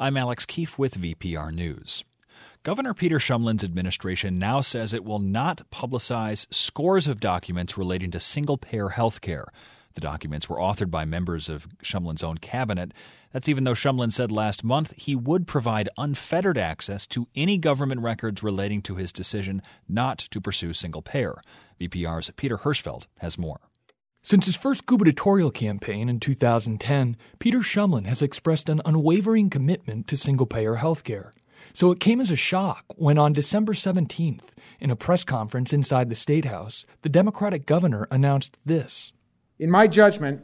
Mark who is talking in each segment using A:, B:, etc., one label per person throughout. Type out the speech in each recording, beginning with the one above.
A: I'm Alex Keefe with VPR News. Governor Peter Shumlin's administration now says it will not publicize scores of documents relating to single-payer health care. The documents were authored by members of Shumlin's own cabinet. That's even though Shumlin said last month he would provide unfettered access to any government records relating to his decision not to pursue single-payer. VPR's Peter Hirschfeld has more.
B: Since his first gubernatorial campaign in 2010, Peter Shumlin has expressed an unwavering commitment to single-payer health care. So it came as a shock when on December 17th, in a press conference inside the State House, the Democratic governor announced this.
C: In my judgment,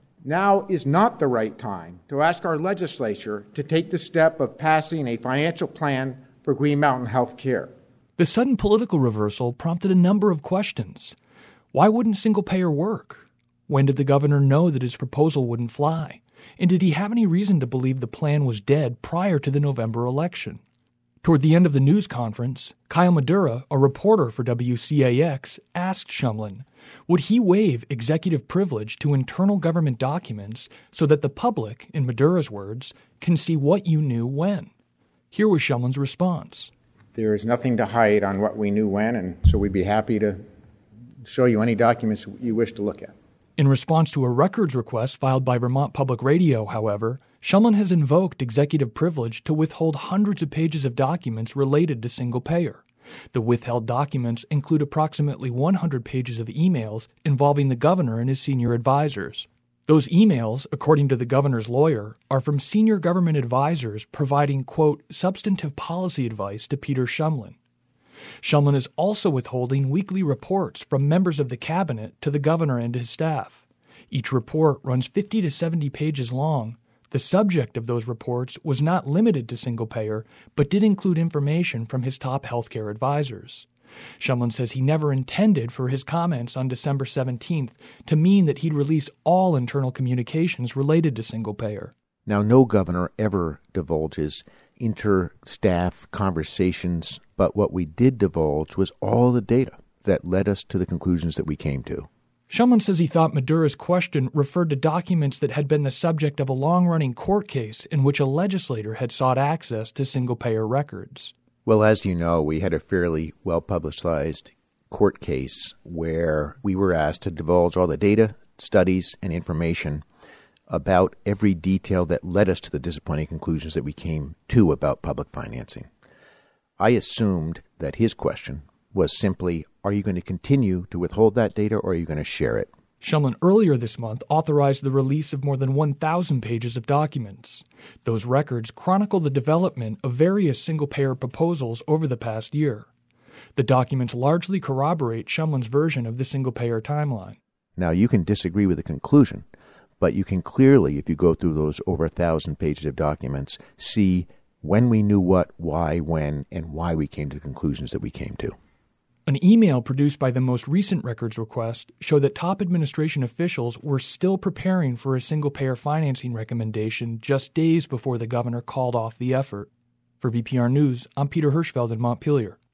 C: now is not the right time to ask our legislature to take the step of passing a financial plan for Green Mountain Health Care.
B: The sudden political reversal prompted a number of questions. Why wouldn't single-payer work? When did the governor know that his proposal wouldn't fly? And did he have any reason to believe the plan was dead prior to the November election? Toward the end of the news conference, Kyle Madura, a reporter for WCAX, asked Shumlin, would he waive executive privilege to internal government documents so that the public, in Madura's words, can see what you knew when? Here was Shumlin's response.
C: There is nothing to hide on what we knew when, and so we'd be happy to show you any documents you wish to look at.
B: In response to a records request filed by Vermont Public Radio, however, Shumlin has invoked executive privilege to withhold hundreds of pages of documents related to single-payer. The withheld documents include approximately 100 pages of emails involving the governor and his senior advisors. Those emails, according to the governor's lawyer, are from senior government advisors providing, quote, substantive policy advice to Peter Shumlin. Shumlin is also withholding weekly reports from members of the cabinet to the governor and his staff. Each report runs 50 to 70 pages long. The subject of those reports was not limited to single-payer, but did include information from his top healthcare advisors. Shumlin says he never intended for his comments on December 17th to mean that he'd release all internal communications related to single-payer.
D: Now, no governor ever divulges inter-staff conversations, but what we did divulge was all the data that led us to the conclusions that we came to.
B: Shumlin says he thought Madura's question referred to documents that had been the subject of a long-running court case in which a legislator had sought access to single-payer records.
D: Well, as you know, we had a fairly well-publicized court case where we were asked to divulge all the data, studies, and information about every detail that led us to the disappointing conclusions that we came to about public financing. I assumed that his question was simply, are you going to continue to withhold that data or are you going to share it?
B: Shumlin earlier this month authorized the release of more than 1,000 pages of documents. Those records chronicle the development of various single-payer proposals over the past year. The documents largely corroborate Shumlin's version of the single-payer timeline.
D: Now, you can disagree with the conclusion, but you can clearly, if you go through those over 1,000 pages of documents, see when we knew what, why, when, and why we came to the conclusions that we came to.
B: An email produced by the most recent records request showed that top administration officials were still preparing for a single-payer financing recommendation just days before the governor called off the effort. For VPR News, I'm Peter Hirschfeld in Montpelier.